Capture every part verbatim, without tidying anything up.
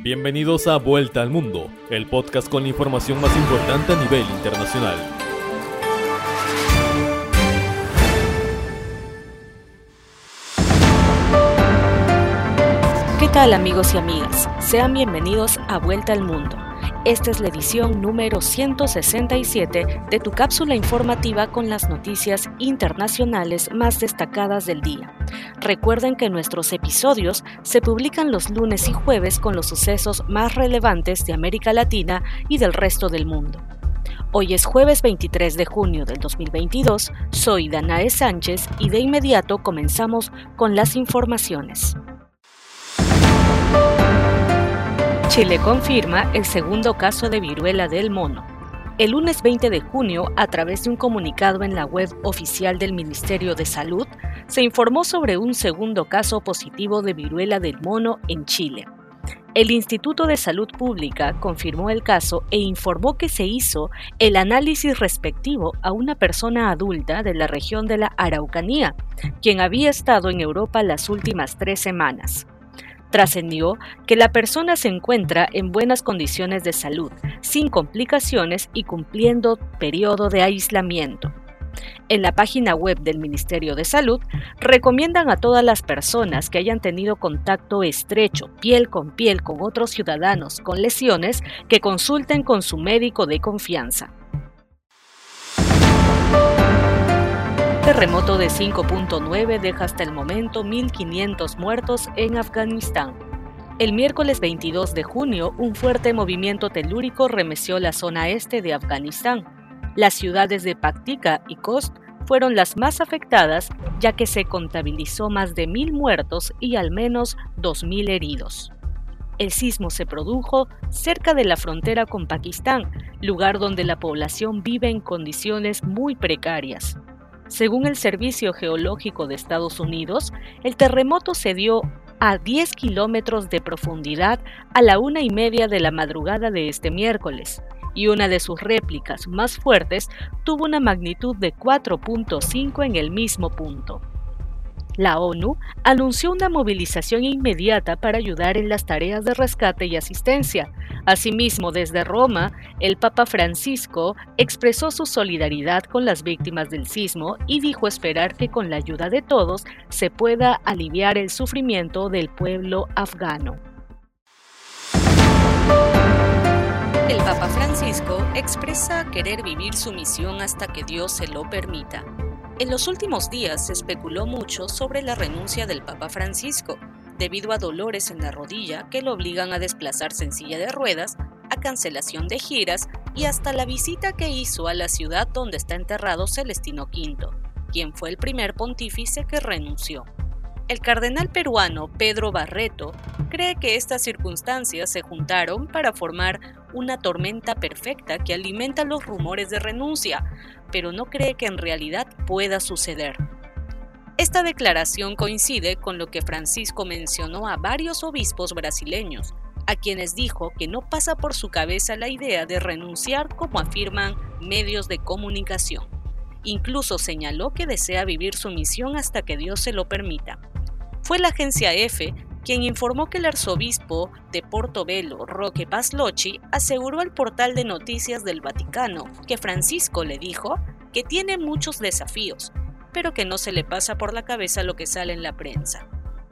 Bienvenidos a Vuelta al Mundo, el podcast con la información más importante a nivel internacional. ¿Qué tal, amigos y amigas? Sean bienvenidos a Vuelta al Mundo. Esta es la edición número ciento sesenta y siete de tu cápsula informativa con las noticias internacionales más destacadas del día. Recuerden que nuestros episodios se publican los lunes y jueves con los sucesos más relevantes de América Latina y del resto del mundo. Hoy es jueves veintitrés de junio del dos mil veintidós, soy Danae Sánchez y de inmediato comenzamos con las informaciones. Chile confirma el segundo caso de viruela del mono. El lunes veinte de junio, a través de un comunicado en la web oficial del Ministerio de Salud, se informó sobre un segundo caso positivo de viruela del mono en Chile. El Instituto de Salud Pública confirmó el caso e informó que se hizo el análisis respectivo a una persona adulta de la región de la Araucanía, quien había estado en Europa las últimas tres semanas. Trascendió que la persona se encuentra en buenas condiciones de salud, sin complicaciones y cumpliendo periodo de aislamiento. En la página web del Ministerio de Salud, recomiendan a todas las personas que hayan tenido contacto estrecho, piel con piel con otros ciudadanos con lesiones, que consulten con su médico de confianza. Terremoto de cinco punto nueve deja hasta el momento mil quinientos muertos en Afganistán. El miércoles veintidós de junio, un fuerte movimiento telúrico remeció la zona este de Afganistán. Las ciudades de Paktika y Khost fueron las más afectadas, ya que se contabilizó más de mil muertos y al menos dos mil heridos. El sismo se produjo cerca de la frontera con Pakistán, lugar donde la población vive en condiciones muy precarias. Según el Servicio Geológico de Estados Unidos, el terremoto se dio a diez kilómetros de profundidad a la una y media de la madrugada de este miércoles, y una de sus réplicas más fuertes tuvo una magnitud de cuatro punto cinco en el mismo punto. La ONU anunció una movilización inmediata para ayudar en las tareas de rescate y asistencia. Asimismo, desde Roma, el Papa Francisco expresó su solidaridad con las víctimas del sismo y dijo esperar que con la ayuda de todos se pueda aliviar el sufrimiento del pueblo afgano. El Papa Francisco expresa querer vivir su misión hasta que Dios se lo permita. En los últimos días se especuló mucho sobre la renuncia del Papa Francisco, debido a dolores en la rodilla que lo obligan a desplazarse en silla de ruedas, a cancelación de giras y hasta la visita que hizo a la ciudad donde está enterrado Celestino quinto, quien fue el primer pontífice que renunció. El cardenal peruano Pedro Barreto cree que estas circunstancias se juntaron para formar una tormenta perfecta que alimenta los rumores de renuncia, pero no cree que en realidad pueda suceder. Esta declaración coincide con lo que Francisco mencionó a varios obispos brasileños, a quienes dijo que no pasa por su cabeza la idea de renunciar, como afirman medios de comunicación. Incluso señaló que desea vivir su misión hasta que Dios se lo permita. Fue la agencia EFE quien informó que el arzobispo de Portobelo, Roque Paslocci, aseguró al portal de noticias del Vaticano que Francisco le dijo que tiene muchos desafíos, pero que no se le pasa por la cabeza lo que sale en la prensa.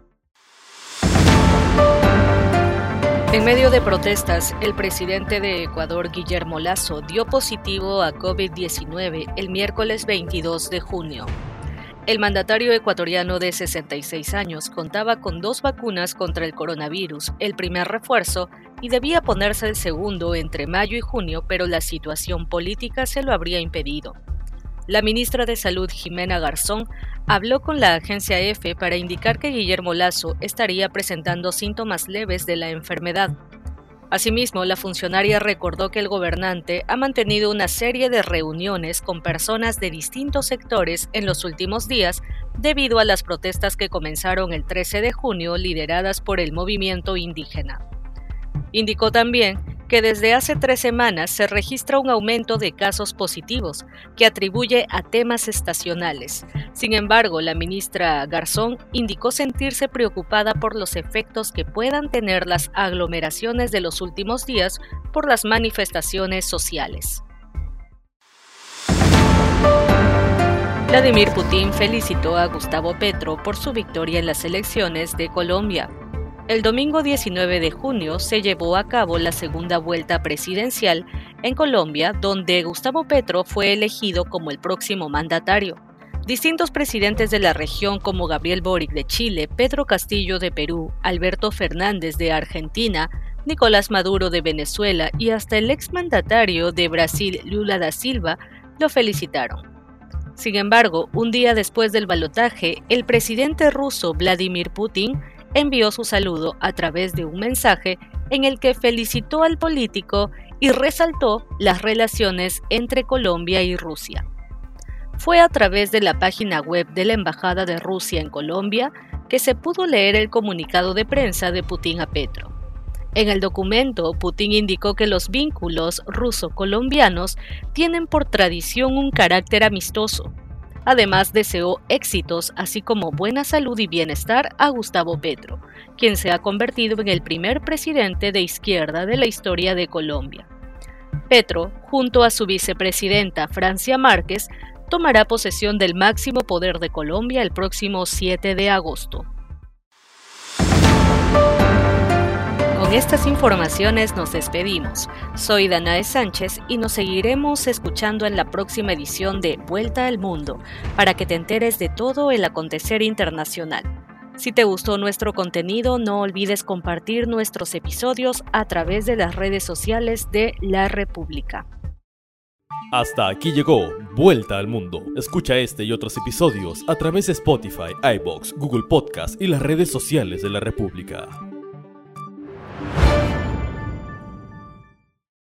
En medio de protestas, el presidente de Ecuador, Guillermo Lasso, dio positivo a COVID diecinueve el miércoles veintidós de junio. El mandatario ecuatoriano de sesenta y seis años contaba con dos vacunas contra el coronavirus, el primer refuerzo, y debía ponerse el segundo entre mayo y junio, pero la situación política se lo habría impedido. La ministra de Salud, Jimena Garzón, habló con la agencia EFE para indicar que Guillermo Lasso estaría presentando síntomas leves de la enfermedad. Asimismo, la funcionaria recordó que el gobernante ha mantenido una serie de reuniones con personas de distintos sectores en los últimos días debido a las protestas que comenzaron el trece de junio lideradas por el movimiento indígena. Indicó también que desde hace tres semanas se registra un aumento de casos positivos que atribuye a temas estacionales. Sin embargo, la ministra Garzón indicó sentirse preocupada por los efectos que puedan tener las aglomeraciones de los últimos días por las manifestaciones sociales. Vladimir Putin felicitó a Gustavo Petro por su victoria en las elecciones de Colombia. El domingo diecinueve de junio se llevó a cabo la segunda vuelta presidencial en Colombia, donde Gustavo Petro fue elegido como el próximo mandatario. Distintos presidentes de la región como Gabriel Boric de Chile, Pedro Castillo de Perú, Alberto Fernández de Argentina, Nicolás Maduro de Venezuela y hasta el exmandatario de Brasil, Lula da Silva, lo felicitaron. Sin embargo, un día después del balotaje, el presidente ruso Vladimir Putin envió su saludo a través de un mensaje en el que felicitó al político y resaltó las relaciones entre Colombia y Rusia. Fue a través de la página web de la Embajada de Rusia en Colombia que se pudo leer el comunicado de prensa de Putin a Petro. En el documento, Putin indicó que los vínculos ruso-colombianos tienen por tradición un carácter amistoso. Además, deseó éxitos, así como buena salud y bienestar a Gustavo Petro, quien se ha convertido en el primer presidente de izquierda de la historia de Colombia. Petro, junto a su vicepresidenta Francia Márquez, tomará posesión del máximo poder de Colombia el próximo siete de agosto. Con estas informaciones nos despedimos. Soy Danae Sánchez y nos seguiremos escuchando en la próxima edición de Vuelta al Mundo para que te enteres de todo el acontecer internacional. Si te gustó nuestro contenido, no olvides compartir nuestros episodios a través de las redes sociales de La República. Hasta aquí llegó Vuelta al Mundo. Escucha este y otros episodios a través de Spotify, iVoox, Google Podcast y las redes sociales de La República.